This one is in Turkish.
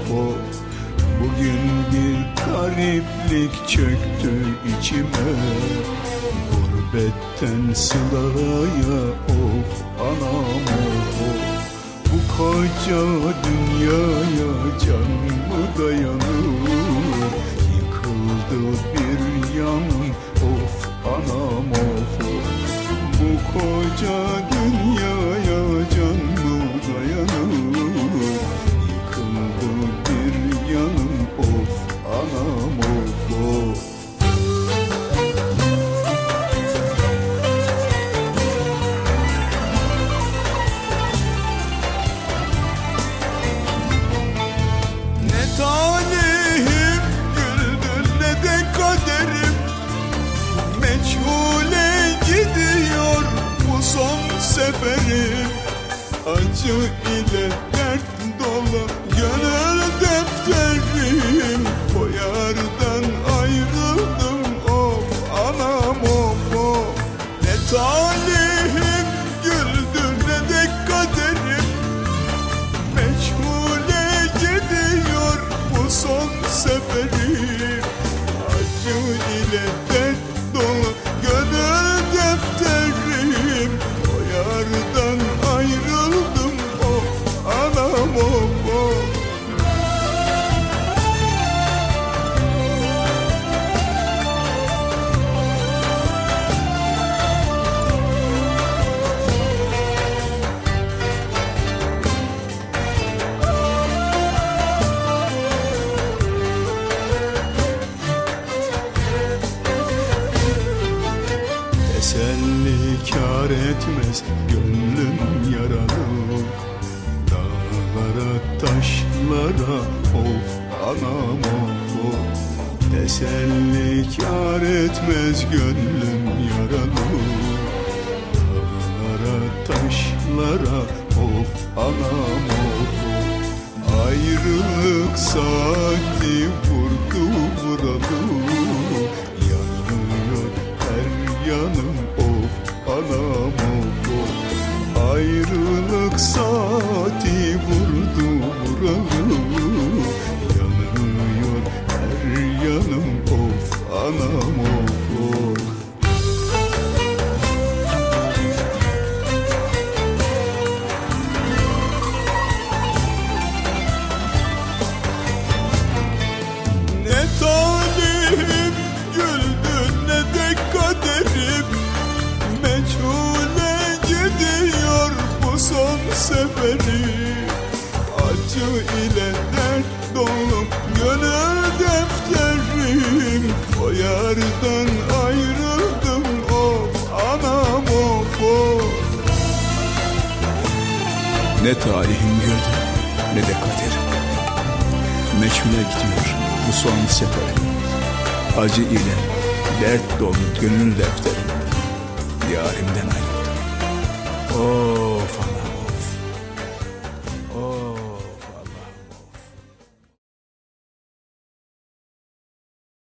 of. Bugün bir gariplik çöktü içime, gurbetten sılaya of anam of. Bu koca dünyaya can mı dayanır, yıkıldı bir yanım of anam of. Bu koca dünyaya can mı dayanır, yıkıldı bir yanım of anam of. Ne talihim güldü ne de kaderim, meçhule gidiyor bu son seferim. Acı ile dert dolu gönül defterim, o yardan ayrıldım of anam of of. Ne talihim güldü ne de kaderim, meçhule gidiyor bu son seferim. Acı ile dert dolu gönül defterim, o yardan ayrıldım of anam of of. Teselli kâr etmez gönlüm yaralı, dağlara taşlara of anam of of. Teselli kâr etmez gönlüm yaralı, dağlara taşlara of anam of of. Ayrılık saati vurdu vuralı, yanıyor her yanım of anam of of. Ayrılık saati vurdu vuralı, yanıyor her yanım of anam of of. Ne talihim güldü ne de kaderim, meçhule gidiyor bu son seferim. Acı ile dert dolu gönül defterim, o yardan ayrıldım of anam of of. Ne talihim güldü ne de kaderim, meçhule gidiyor bu son seferim. Acı ile dert dolu gönül defterim, yarimden ayrı.